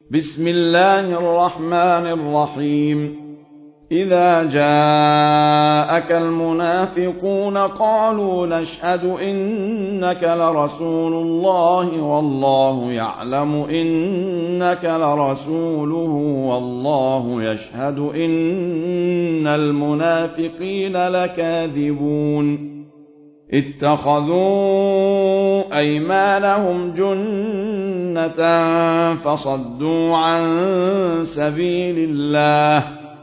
بسم الله الرحمن الرحيم. إذا جاءك المنافقون قالوا نشهد إنك لرسول الله والله يعلم إنك لرسوله والله يشهد إن المنافقين لكاذبون. اتخذوا أيمانهم جنة فصدوا عن سبيل الله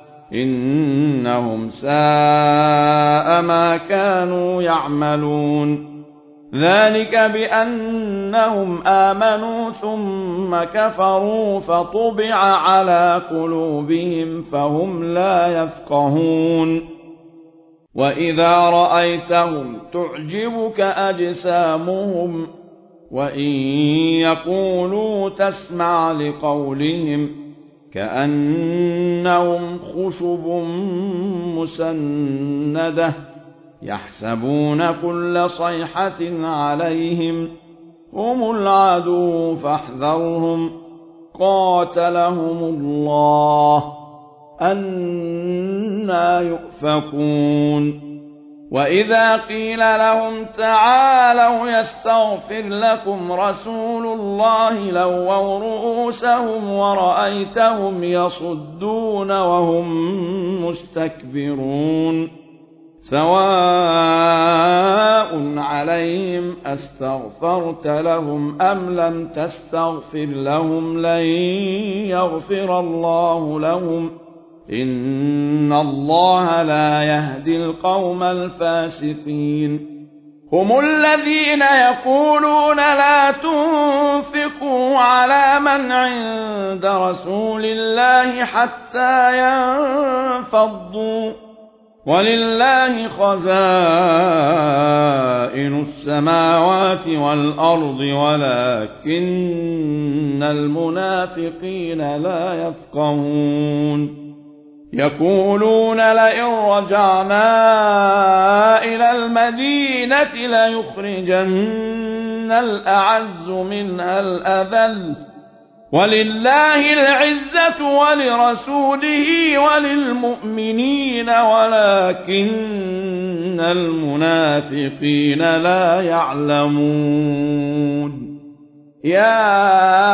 إنهم ساء ما كانوا يعملون. ذلك بأنهم آمنوا ثم كفروا فطبع على قلوبهم فهم لا يفقهون. وإذا رأيتهم تعجبك أجسامهم وإن يقولوا تسمع لقولهم كأنهم خشب مسندة يحسبون كل صيحة عليهم هم العدو فاحذرهم قاتلهم الله أنى يؤفكون. وإذا قيل لهم تعالوا يستغفر لكم رسول الله لووا رؤوسهم ورأيتهم يصدون وهم مستكبرون. سواء عليهم أستغفرت لهم أم لم تستغفر لهم لن يغفر الله لهم إن الله لا يهدي القوم الفاسقين. هم الذين يقولون لا تنفقوا على من عند رسول الله حتى ينفضوا ولله خزائن السماوات والأرض ولكن المنافقين لا يفقهون. يقولون لئن رجعنا إلى المدينة ليخرجن الأعز منها الأذل ولله العزة ولرسوله وللمؤمنين ولكن المنافقين لا يعلمون. يا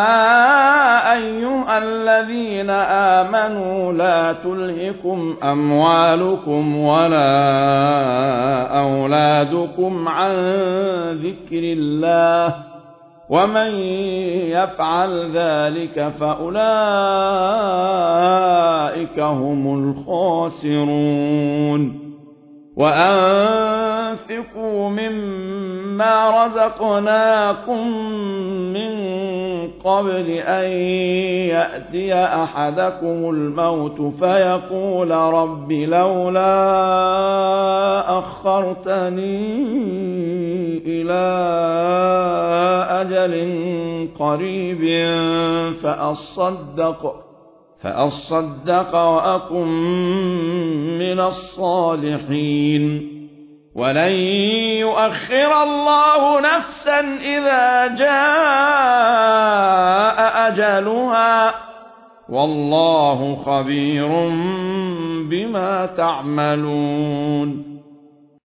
أيها الذين آمنوا لا تلهكم أموالكم ولا أولادكم عن ذكر الله ومن يفعل ذلك فأولئك هم الخاسرون. وأنفقوا مما رزقناكم من قبل أن يأتي أحدكم الموت فيقول رب لولا أخرتني إلى أجل قريب فأصدق وأكن من الصالحين. ولن يؤخر الله نفسا إذا جاء أجلها والله خبير بما تعملون.